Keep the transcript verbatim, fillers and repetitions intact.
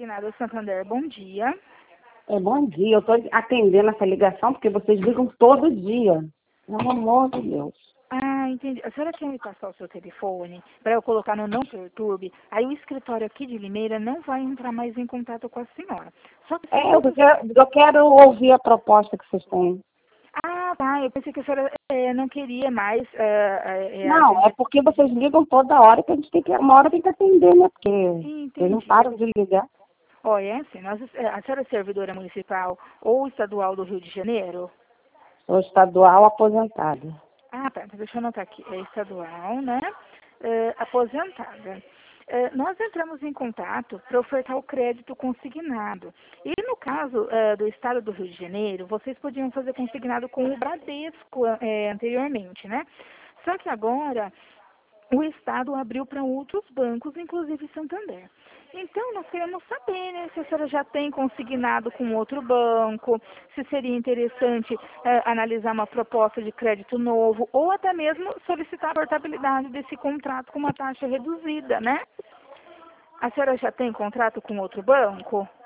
Consignado Santander, bom dia. É, bom dia, eu estou atendendo essa ligação porque vocês ligam todo dia. Pelo amor de Deus. Ah, entendi. A senhora quer me passar o seu telefone para eu colocar no Não Perturbe? Aí o escritório aqui de Limeira não vai entrar mais em contato com a senhora. Só que É, eu quero, eu quero ouvir a proposta que vocês têm. Ah, tá. Eu pensei que a senhora eh, não queria mais eh, eh, Não, é atender. porque vocês ligam toda hora que a gente tem que, uma hora tem que atender, né? Porque eles não Entendi. param de ligar. Olha, é assim, nós, eh, a senhora é servidora municipal ou estadual do Rio de Janeiro? Sou estadual aposentada. Ah, tá. Então deixa eu anotar aqui. É estadual, né? Eh, aposentada. Eh, nós entramos em contato para ofertar o crédito consignado. E no caso eh, do estado do Rio de Janeiro, vocês podiam fazer consignado com o Bradesco eh, anteriormente, né? Só que agora o Estado abriu para outros bancos, inclusive Santander. Então, nós queremos saber, né, se a senhora já tem consignado com outro banco, se seria interessante eh, analisar uma proposta de crédito novo, ou até mesmo solicitar a portabilidade desse contrato com uma taxa reduzida, né? A senhora já tem contrato com outro banco?